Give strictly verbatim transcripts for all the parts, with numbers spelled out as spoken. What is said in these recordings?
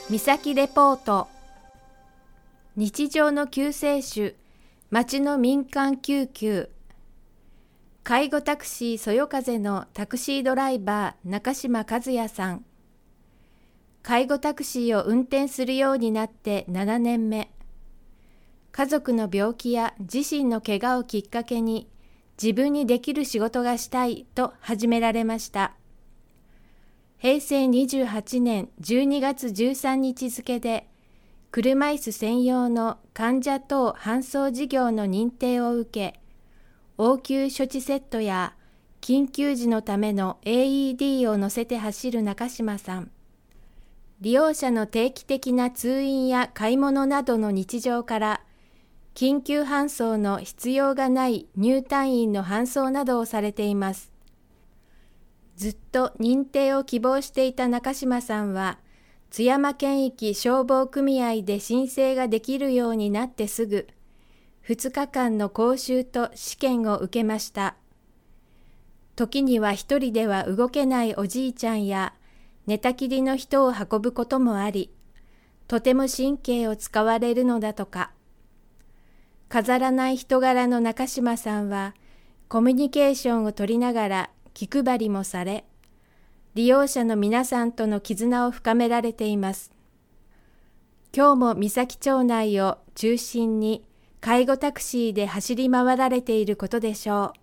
みさきレポート。日常の救世主、町の民間救急。介護タクシーそよ風のタクシードライバー中島和也さん。介護タクシーを運転するようになってななねんめ。家族の病気や自身の怪我をきっかけに自分にできる仕事がしたいと始められました。へいせいにじゅうはちねんじゅうにがつじゅうさんにち付で車椅子専用の患者等搬送事業の認定を受け、応急処置セットや緊急時のための エーイーディー を乗せて走る中島さん。利用者の定期的な通院や買い物などの日常から、緊急搬送の必要がない入退院の搬送などをされています。ずっと認定を希望していた中島さんは、津山県域消防組合で申請ができるようになってすぐ、ふつかかんの講習と試験を受けました。時には一人では動けないおじいちゃんや寝たきりの人を運ぶこともあり、とても神経を使われるのだとか。飾らない人柄の中島さんは、コミュニケーションを取りながら気配りもされ、利用者の皆さんとの絆を深められています。今日も三崎町内を中心に介護タクシーで走り回られていることでしょう。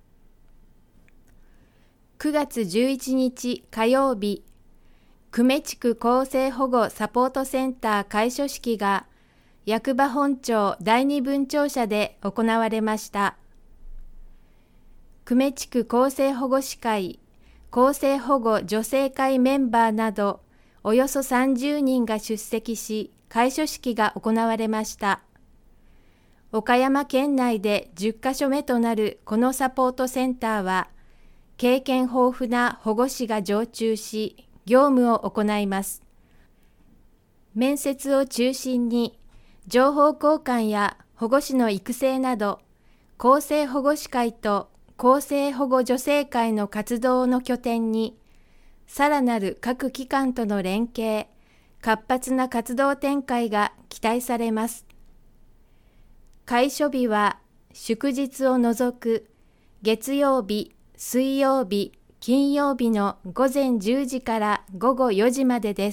くがつじゅういちにち火曜日、久米地区厚生保護サポートセンター開所式が役場本庁だいに分庁舎で行われました。久米地区厚生保護士会、厚生保護助成会メンバーなどおよそさんじゅうにんが出席し、開所式が行われました。岡山県内でじゅっかしょめとなるこのサポートセンターは、経験豊富な保護士が常駐し、業務を行います。面接を中心に、情報交換や保護士の育成など、厚生保護士会と厚生保護助成会の活動の拠点に、さらなる各機関との連携、活発な活動展開が期待されます。開所日は祝日を除く月曜日、水曜日、金曜日のごぜんじゅうじからごごよじまでです。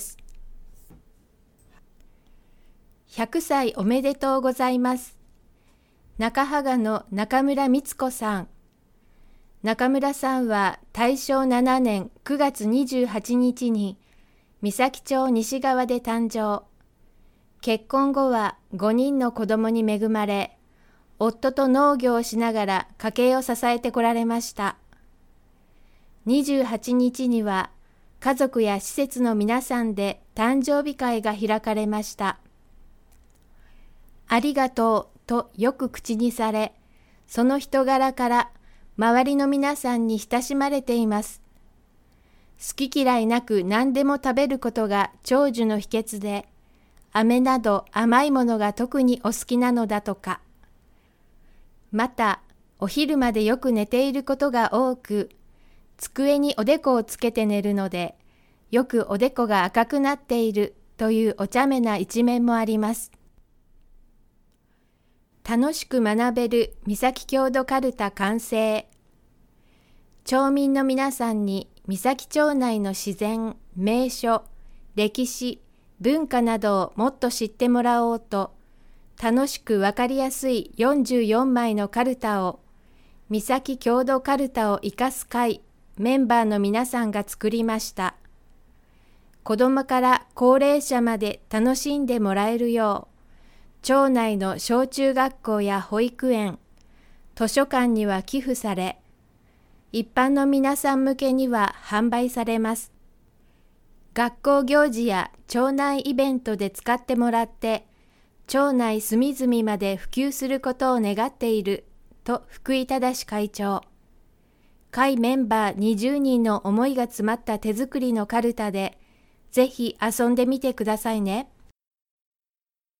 ひゃくさいおめでとうございます。中芳賀の中村光子さん。中村さんはたいしょうななねんくがつにじゅうはちにちに三崎町西側で誕生。結婚後はごにんの子供に恵まれ、夫と農業をしながら家計を支えてこられました。にじゅうはちにちには家族や施設の皆さんで誕生日会が開かれました。ありがとうとよく口にされ、その人柄から周りの皆さんに親しまれています。好き嫌いなく何でも食べることが長寿の秘訣で、飴など甘いものが特にお好きなのだとか。また、お昼までよく寝ていることが多く、机におでこをつけて寝るので、よくおでこが赤くなっているというお茶目な一面もあります。楽しく学べる三崎郷土かるた完成。町民の皆さんに三崎町内の自然、名所、歴史、文化などをもっと知ってもらおうと、楽しくわかりやすいよんじゅうよんまいのかるたを、三崎郷土かるたを生かす会、メンバーの皆さんが作りました。子どもから高齢者まで楽しんでもらえるよう、町内の小中学校や保育園、図書館には寄付され、一般の皆さん向けには販売されます。学校行事や町内イベントで使ってもらって、町内隅々まで普及することを願っていると福井忠会長。会メンバーにじゅうにんの思いが詰まった手作りのかるたで、ぜひ遊んでみてくださいね。